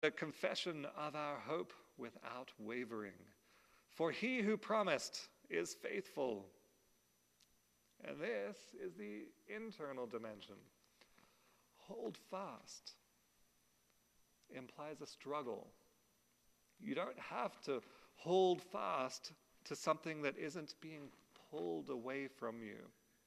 the confession of our hope without wavering. For he who promised is faithful. And this is the internal dimension. Hold fast implies a struggle. You don't have to hold fast to something that isn't being pulled away from you.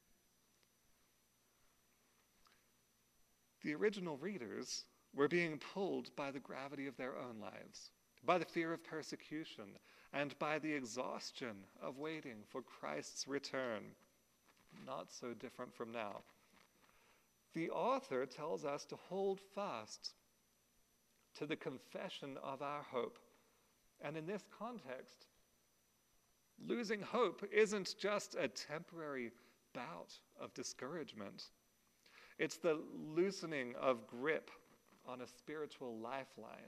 The original readers were being pulled by the gravity of their own lives, by the fear of persecution, and by the exhaustion of waiting for Christ's return. Not so different from now. The author tells us to hold fast to the confession of our hope. And in this context, losing hope isn't just a temporary bout of discouragement. It's the loosening of grip on a spiritual lifeline.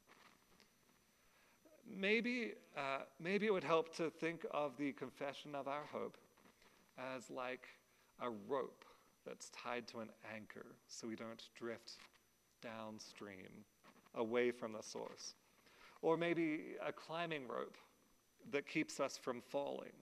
Maybe it would help to think of the confession of our hope as like a rope that's tied to an anchor so we don't drift downstream, away from the source. Or maybe a climbing rope that keeps us from falling.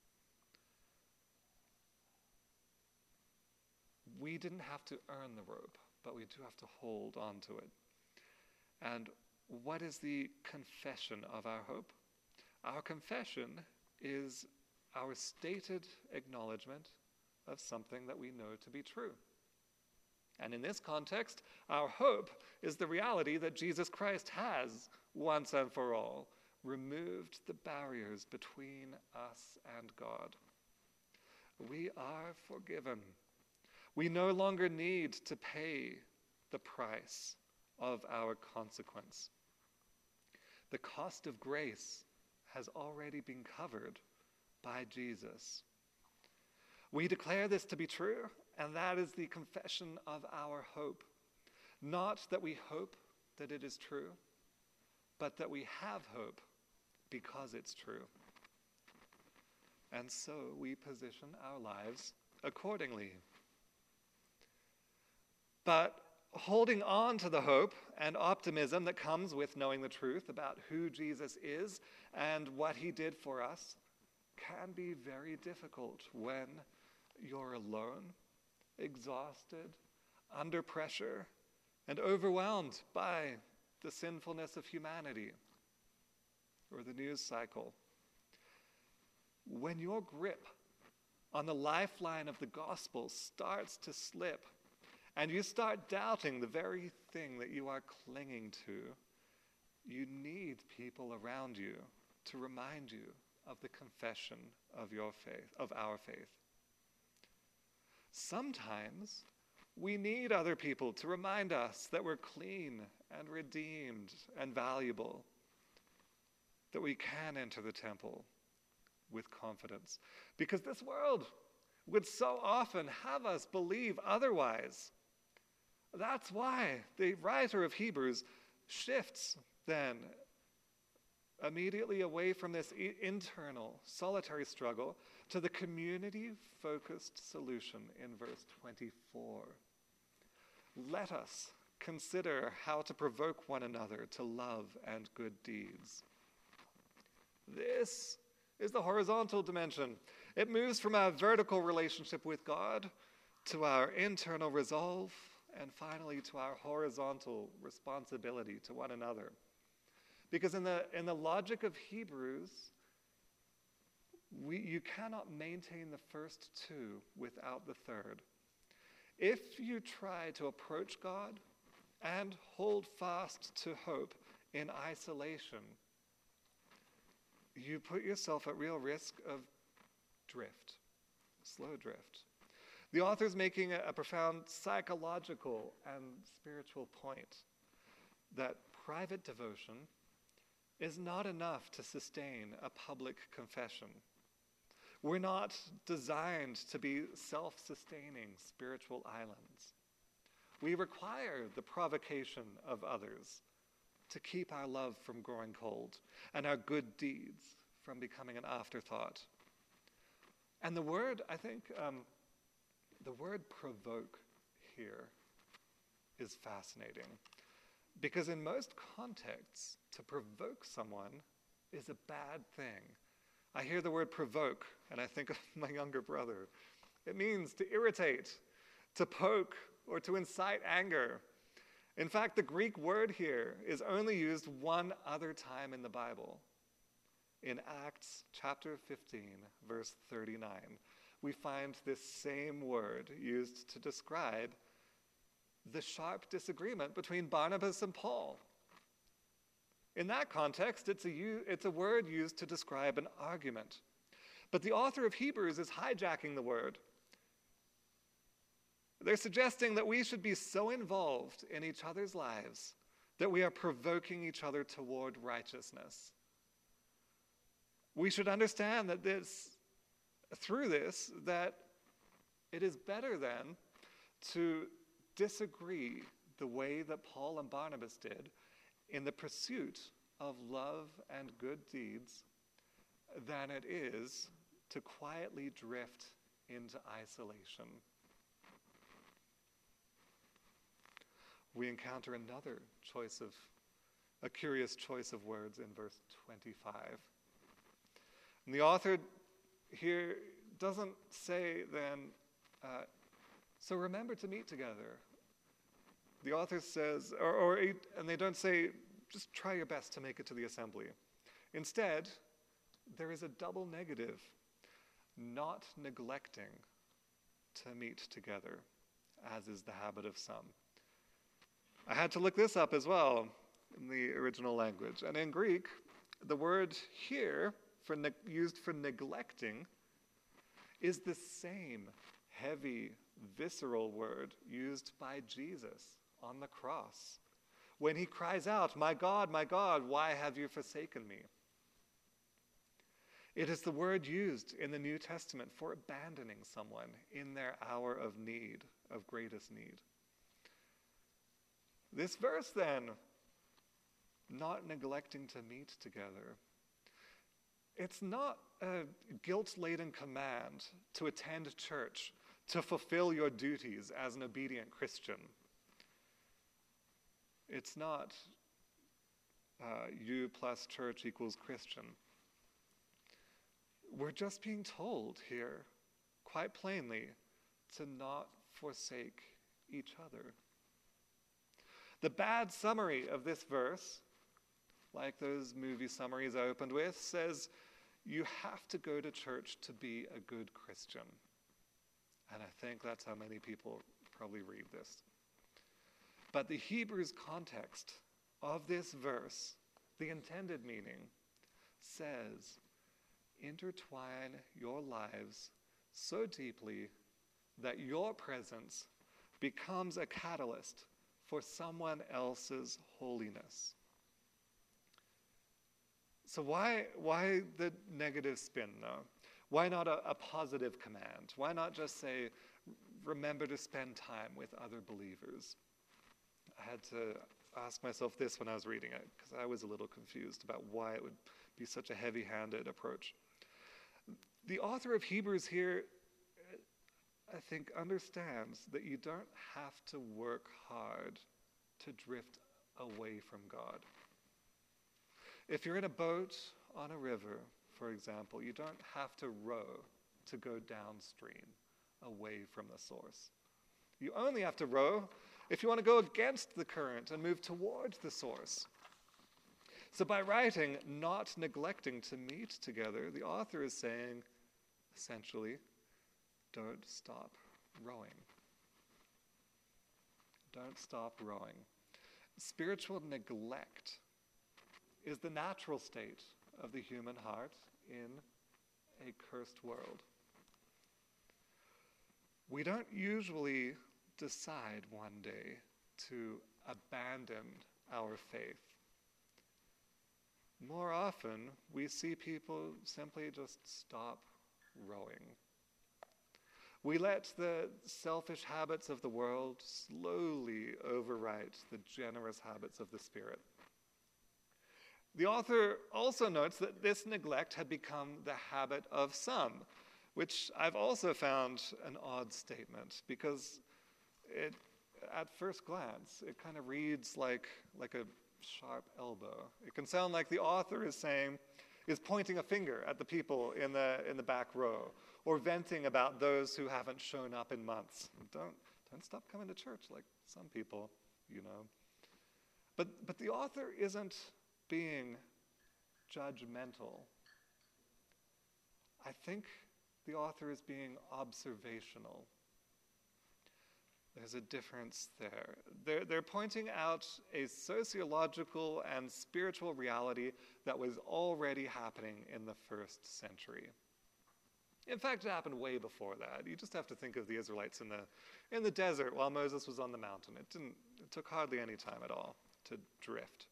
We didn't have to earn the rope, but we do have to hold on to it. And what is the confession of our hope? Our confession is our stated acknowledgement of something that we know to be true. And in this context, our hope is the reality that Jesus Christ has, once and for all, removed the barriers between us and God. We are forgiven. We no longer need to pay the price of our consequence. The cost of grace has already been covered by Jesus. We declare this to be true, and that is the confession of our hope. Not that we hope that it is true, but that we have hope because it's true. And so we position our lives accordingly. But holding on to the hope and optimism that comes with knowing the truth about who Jesus is and what he did for us can be very difficult when you're alone, exhausted, under pressure, and overwhelmed by the sinfulness of humanity or the news cycle. When your grip on the lifeline of the gospel starts to slip, and you start doubting the very thing that you are clinging to, you need people around you to remind you of the confession of your faith, of our faith. Sometimes we need other people to remind us that we're clean and redeemed and valuable, that we can enter the temple with confidence, because this world would so often have us believe otherwise. That's why the writer of Hebrews shifts then immediately away from this internal, solitary struggle to the community-focused solution in verse 24. Let us consider how to provoke one another to love and good deeds. This is the horizontal dimension. It moves from our vertical relationship with God to our internal resolve, and finally to our horizontal responsibility to one another. Because in the logic of Hebrews, you cannot maintain the first two without the third. If you try to approach God and hold fast to hope in isolation, you put yourself at real risk of drift, slow drift. The author's making a profound psychological and spiritual point that private devotion is not enough to sustain a public confession. We're not designed to be self-sustaining spiritual islands. We require the provocation of others to keep our love from growing cold and our good deeds from becoming an afterthought. And the word, I think, the word provoke here is fascinating. Because in most contexts, to provoke someone is a bad thing. I hear the word provoke, and I think of my younger brother. It means to irritate, to poke, or to incite anger. In fact, the Greek word here is only used one other time in the Bible. In Acts chapter 15, verse 39, we find this same word used to describe the sharp disagreement between Barnabas and Paul. In that context, it's a word used to describe an argument. But the author of Hebrews is hijacking the word. They're suggesting that we should be so involved in each other's lives that we are provoking each other toward righteousness. We should understand that through this, that it is better then to disagree the way that Paul and Barnabas did in the pursuit of love and good deeds than it is to quietly drift into isolation. We encounter a curious choice of words in verse 25. And the author here doesn't say then, so remember to meet together. The author says, and they don't say, just try your best to make it to the assembly. Instead, there is a double negative, not neglecting to meet together, as is the habit of some. I had to look this up as well in the original language. And in Greek, the word here used for neglecting is the same heavy, visceral word used by Jesus on the cross when he cries out, my God, why have you forsaken me?" It is the word used in the New Testament for abandoning someone in their hour of need, of greatest need. This verse then, not neglecting to meet together, it's not a guilt-laden command to attend church, to fulfill your duties as an obedient Christian. It's not you plus church equals Christian. We're just being told here, quite plainly, to not forsake each other. The bad summary of this verse, like those movie summaries I opened with, says you have to go to church to be a good Christian. And I think that's how many people probably read this. But the Hebrews context of this verse, the intended meaning, says, intertwine your lives so deeply that your presence becomes a catalyst for someone else's holiness. So why the negative spin, though? Why not a positive command? Why not just say, remember to spend time with other believers? I had to ask myself this when I was reading it, because I was a little confused about why it would be such a heavy-handed approach. The author of Hebrews here, I think, understands that you don't have to work hard to drift away from God. If you're in a boat on a river, for example, you don't have to row to go downstream, away from the source. You only have to row if you want to go against the current and move towards the source. So by writing, not neglecting to meet together, the author is saying, essentially, don't stop rowing. Don't stop rowing. Spiritual neglect is the natural state of the human heart in a cursed world. We don't usually decide one day to abandon our faith. More often, we see people simply just stop rowing. We let the selfish habits of the world slowly overwrite the generous habits of the Spirit. The author also notes that this neglect had become the habit of some, which I've also found an odd statement, because at first glance, it kind of reads like a sharp elbow. It can sound like the author is pointing a finger at the people in the back row, or venting about those who haven't shown up in months. Don't stop coming to church like some people, But the author isn't being judgmental. I think the author is being observational. There's a difference there. They're pointing out a sociological and spiritual reality that was already happening in the first century. In fact, it happened way before that. You just have to think of the Israelites in the desert while Moses was on the mountain. It took hardly any time at all to drift.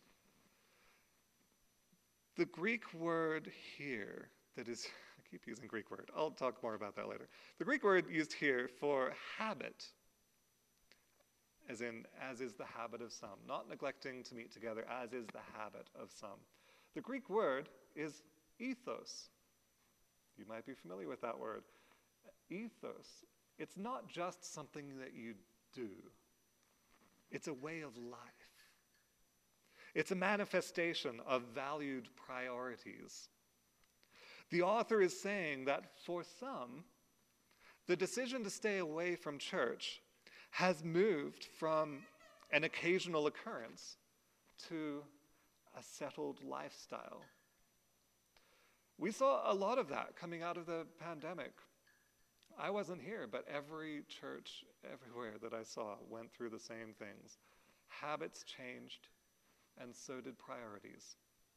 The Greek word here I keep using Greek word. I'll talk more about that later. The Greek word used here for habit, as is the habit of some, not neglecting to meet together, as is the habit of some. The Greek word is ethos. You might be familiar with that word. Ethos. It's not just something that you do. It's a way of life. It's a manifestation of valued priorities. The author is saying that for some, the decision to stay away from church has moved from an occasional occurrence to a settled lifestyle. We saw a lot of that coming out of the pandemic. I wasn't here, but every church everywhere that I saw went through the same things. Habits changed, and so did priorities.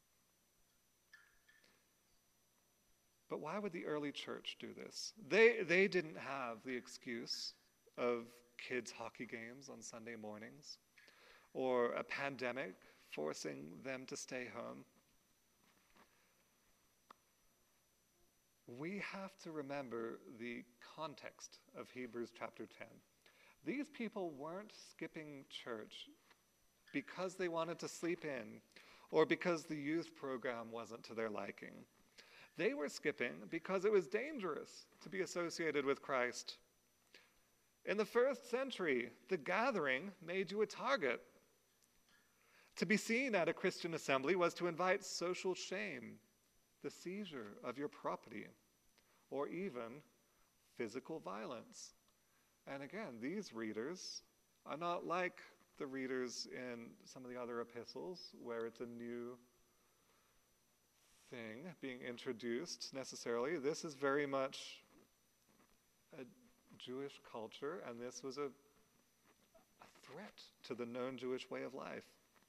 But why would the early church do this? They didn't have the excuse of kids' hockey games on Sunday mornings, or a pandemic forcing them to stay home. We have to remember the context of Hebrews chapter 10. These people weren't skipping church because they wanted to sleep in, or because the youth program wasn't to their liking. They were skipping because it was dangerous to be associated with Christ. In the first century, the gathering made you a target. To be seen at a Christian assembly was to invite social shame, the seizure of your property, or even physical violence. And again, these readers are not like the readers in some of the other epistles, where it's a new thing being introduced necessarily. This is very much a Jewish culture, and this was a threat to the known Jewish way of life.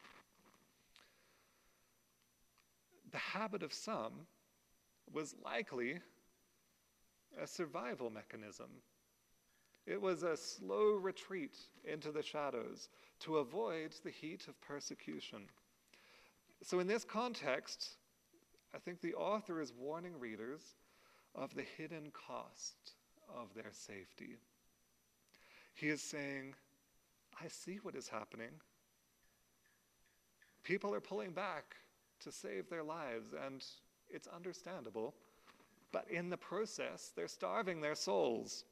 The habit of some was likely a survival mechanism. It was a slow retreat into the shadows to avoid the heat of persecution. So in this context, I think the author is warning readers of the hidden cost of their safety. He is saying, I see what is happening. People are pulling back to save their lives, and it's understandable. But in the process, they're starving their souls.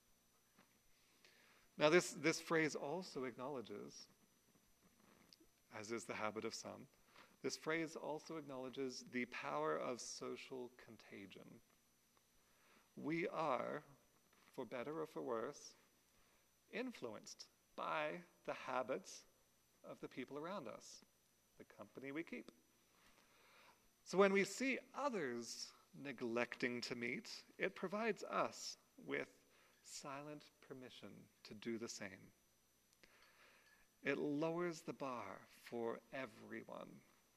Now this phrase also acknowledges, as is the habit of some, this phrase also acknowledges the power of social contagion. We are, for better or for worse, influenced by the habits of the people around us, the company we keep. So when we see others neglecting to meet, it provides us with silent permission to do the same. It lowers the bar for everyone.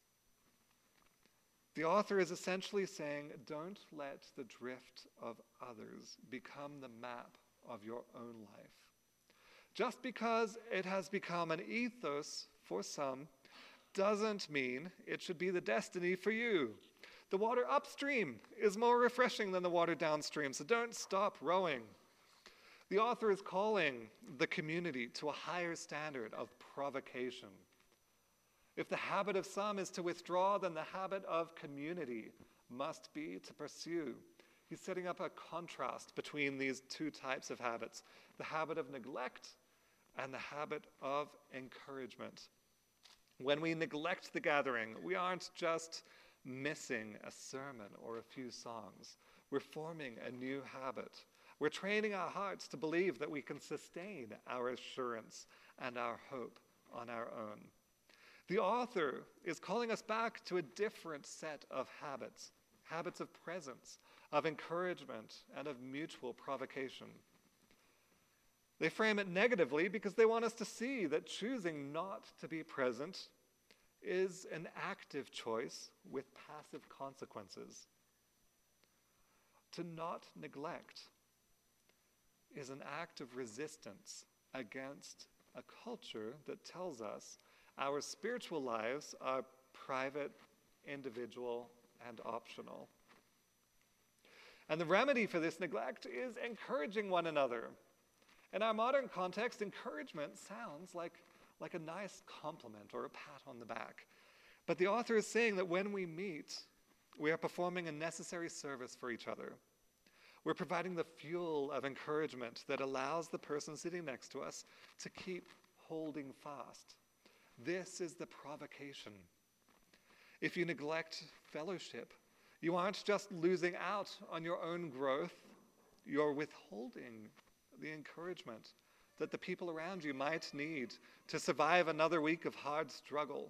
The author is essentially saying, don't let the drift of others become the map of your own life. Just because it has become an ethos for some doesn't mean it should be the destiny for you. The water upstream is more refreshing than the water downstream, so don't stop rowing. The author is calling the community to a higher standard of provocation. If the habit of some is to withdraw, then the habit of community must be to pursue. He's setting up a contrast between these two types of habits, the habit of neglect and the habit of encouragement. When we neglect the gathering, we aren't just missing a sermon or a few songs. We're forming a new habit. We're training our hearts to believe that we can sustain our assurance and our hope on our own. The author is calling us back to a different set of habits, habits of presence, of encouragement, and of mutual provocation. They frame it negatively because they want us to see that choosing not to be present is an active choice with passive consequences. To not neglect is an act of resistance against a culture that tells us our spiritual lives are private, individual, and optional. And the remedy for this neglect is encouraging one another. In our modern context, encouragement sounds like a nice compliment or a pat on the back. But the author is saying that when we meet, we are performing a necessary service for each other. We're providing the fuel of encouragement that allows the person sitting next to us to keep holding fast. This is the provocation. If you neglect fellowship, you aren't just losing out on your own growth, you're withholding the encouragement that the people around you might need to survive another week of hard struggle.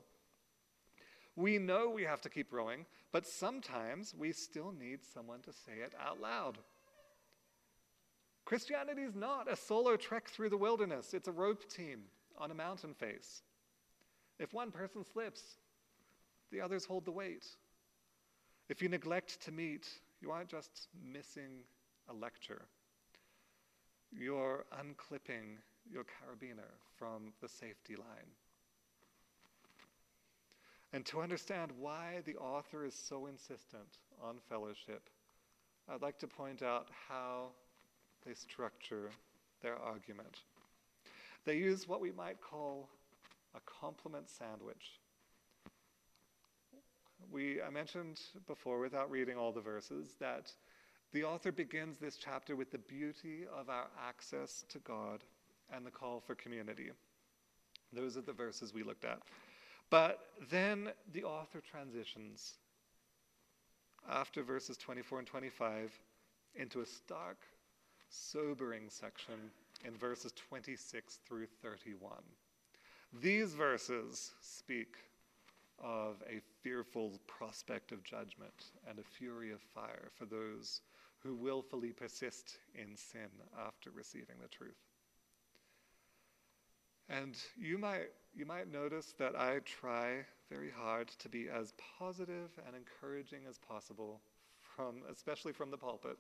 We know we have to keep rowing, but sometimes we still need someone to say it out loud. Christianity is not a solo trek through the wilderness. It's a rope team on a mountain face. If one person slips, the others hold the weight. If you neglect to meet, you aren't just missing a lecture. You're unclipping your carabiner from the safety line. And to understand why the author is so insistent on fellowship, I'd like to point out how they structure their argument. They use what we might call a complement sandwich. I mentioned before, without reading all the verses, that the author begins this chapter with the beauty of our access to God and the call for community. Those are the verses we looked at. But then the author transitions after verses 24 and 25 into a stark, sobering section in verses 26 through 31. These verses speak of a fearful prospect of judgment and a fury of fire for those who willfully persist in sin after receiving the truth. And you might notice that I try very hard to be as positive and encouraging as possible, especially from the pulpit.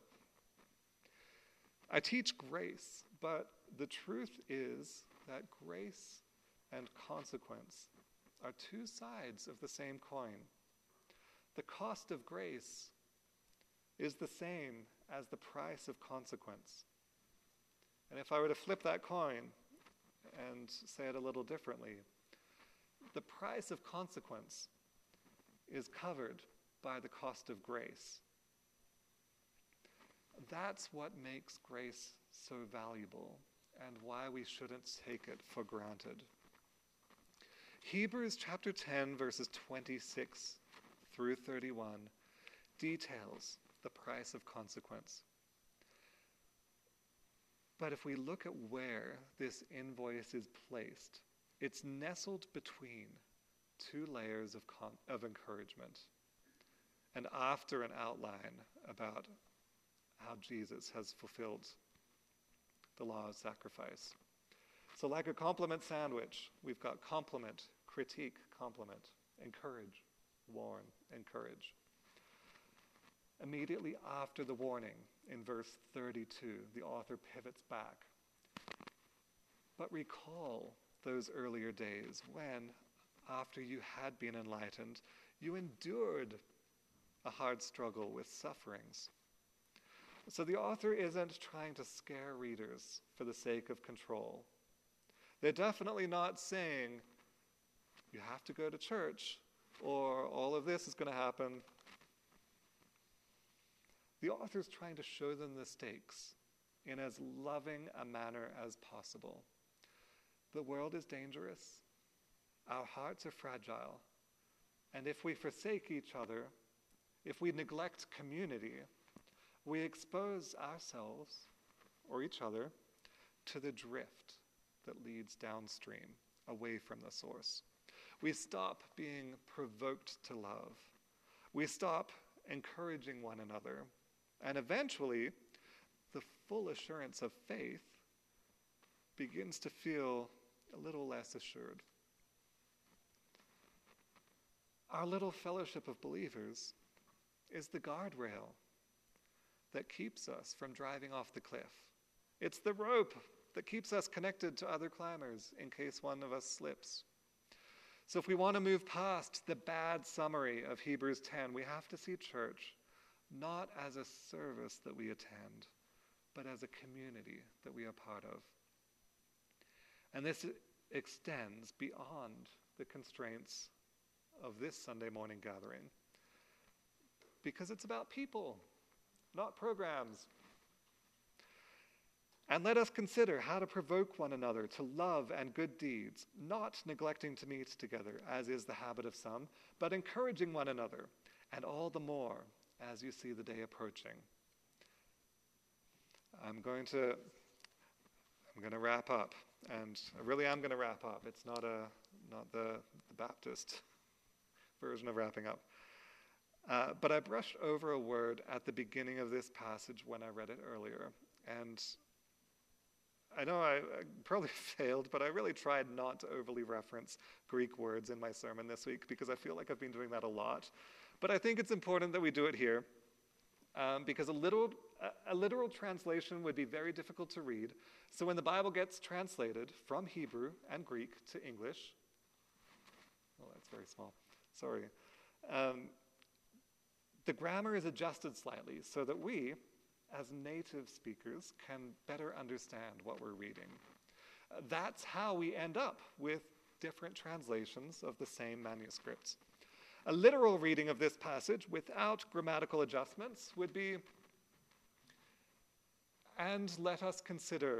I teach grace, but the truth is that grace and consequence are two sides of the same coin. The cost of grace is the same as the price of consequence. And if I were to flip that coin and say it a little differently, the price of consequence is covered by the cost of grace. That's what makes grace so valuable and why we shouldn't take it for granted. Hebrews chapter 10, verses 26 through 31 details the price of consequence. But if we look at where this invoice is placed, it's nestled between two layers of encouragement and after an outline about how Jesus has fulfilled the law of sacrifice. So like a compliment sandwich, we've got compliment, critique, compliment, encourage, warn, encourage. Immediately after the warning, in verse 32, the author pivots back. But recall those earlier days when, after you had been enlightened, you endured a hard struggle with sufferings. So the author isn't trying to scare readers for the sake of control. They're definitely not saying, you have to go to church, or all of this is going to happen. The author is trying to show them the stakes in as loving a manner as possible. the world is dangerous, our hearts are fragile, and if we forsake each other, if we neglect community, we expose ourselves or each other to the drift that leads downstream, away from the source. We stop being provoked to love. We stop encouraging one another. And eventually, the full assurance of faith begins to feel a little less assured. Our little fellowship of believers is the guardrail that keeps us from driving off the cliff. It's the rope that keeps us connected to other climbers in case one of us slips. So if we want to move past the bad summary of Hebrews 10, we have to see church not as a service that we attend, but as a community that we are part of. And this extends beyond the constraints of this Sunday morning gathering, because it's about people, not programs. And let us consider how to provoke one another to love and good deeds, not neglecting to meet together, as is the habit of some, but encouraging one another, and all the more as you see the day approaching. I'm going to wrap up, and I really am going to wrap up. It's not the Baptist version of wrapping up. But I brushed over a word at the beginning of this passage when I read it earlier, and I know I probably failed, but I really tried not to overly reference Greek words in my sermon this week because I feel like I've been doing that a lot. But I think it's important that we do it here because a literal translation would be very difficult to read. So when the Bible gets translated from Hebrew and Greek to English, oh, that's very small, sorry. The grammar is adjusted slightly so that we, as native speakers, can better understand what we're reading. That's how we end up with different translations of the same manuscripts. A literal reading of this passage without grammatical adjustments would be, and let us consider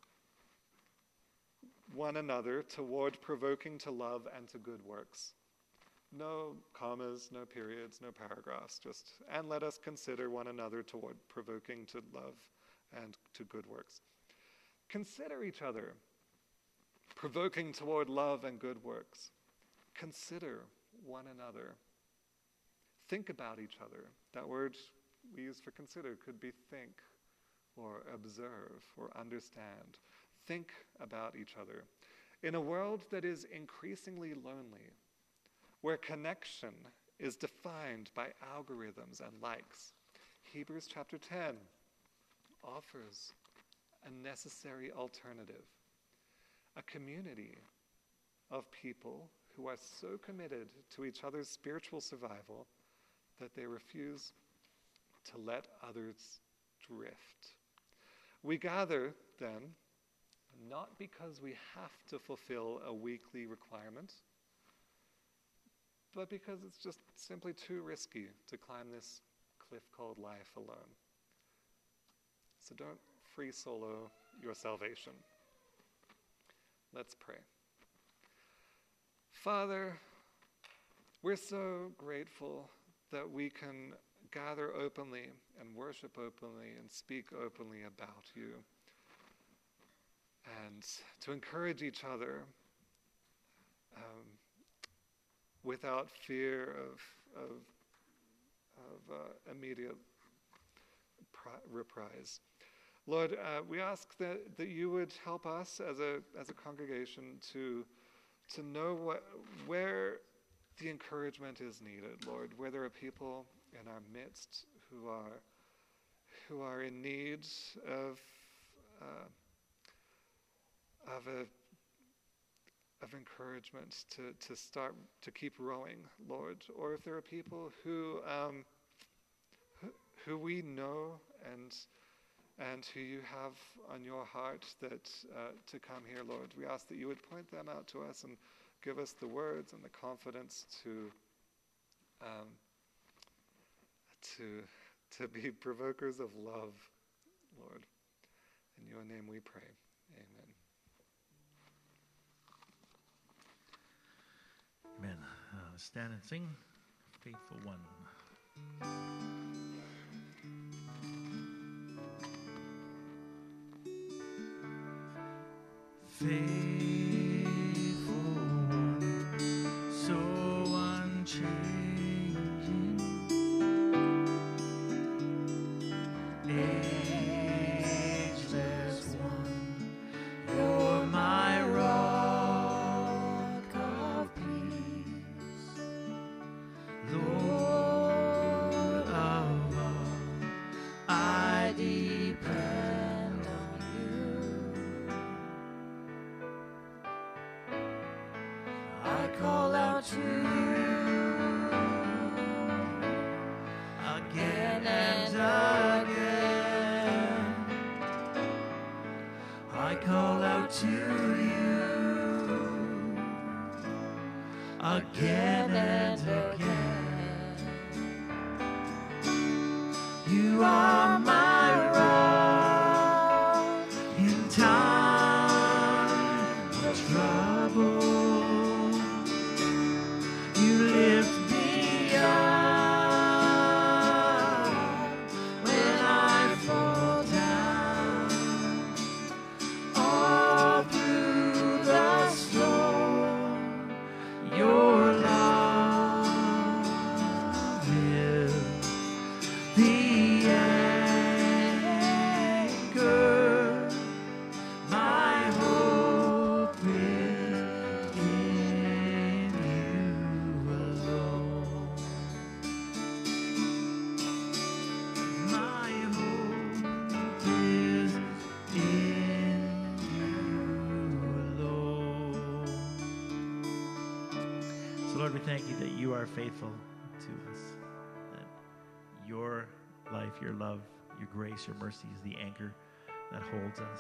one another toward provoking to love and to good works. No commas, no periods, no paragraphs, just, and let us consider one another toward provoking to love and to good works. Consider each other, provoking toward love and good works. Consider one another. Think about each other. That word we use for consider could be think or observe or understand. Think about each other. In a world that is increasingly lonely, where connection is defined by algorithms and likes, Hebrews chapter 10 offers a necessary alternative, a community of people who are so committed to each other's spiritual survival that they refuse to let others drift. We gather, then, not because we have to fulfill a weekly requirement, but because it's just simply too risky to climb this cliff called life alone. So don't free solo your salvation. Let's pray. Father, we're so grateful that we can gather openly and worship openly and speak openly about you, and to encourage each other without fear of immediate reprise. Lord, we ask that you would help us as a congregation to know where the encouragement is needed, Lord, where there are people in our midst who are in need of encouragement to start to keep rowing, Lord, or if there are people who we know and who you have on your heart that to come here, Lord, we ask that you would point them out to us and give us the words and the confidence to be provokers of love, Lord. In your name we pray. Amen. Amen. Stand and sing, Faithful One. Faithful One, so unchanging, ageless One, you're my rock of peace, Lord of all, I depend on you. I call out to you again and again. I call out to you again and again. You are my rock in time of trouble. You lift me up when I fall down. All through the storm, your love is the anchor. My hope is in you alone. My hope is in you alone. So Lord, we thank you that you are faithful to us, that your life, your love, your grace, your mercy is the anchor that holds us.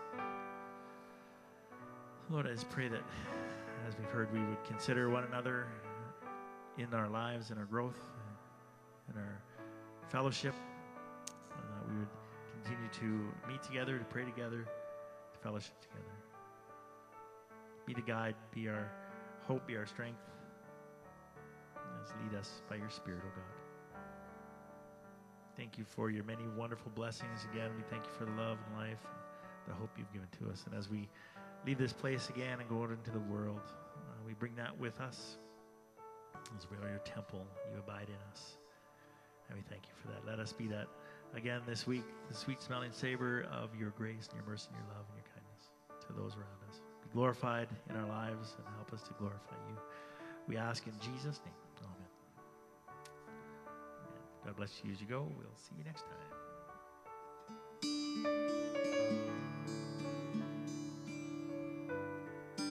Lord, I just pray that as we've heard, we would consider one another in our lives, in our growth, in our fellowship, and that we would continue to meet together, to pray together, to fellowship together. Be the guide, be our hope, be our strength. Lead us by your Spirit, O God. Thank you for your many wonderful blessings again. We thank you for the love and life and the hope you've given to us. And as we leave this place again and go out into the world, we bring that with us. As we are your temple, you abide in us. And we thank you for that. Let us be that again this week, the sweet-smelling savor of your grace and your mercy and your love and your kindness to those around us. Be glorified in our lives and help us to glorify you. We ask in Jesus' name. Amen. God bless you as you go. We'll see you next time.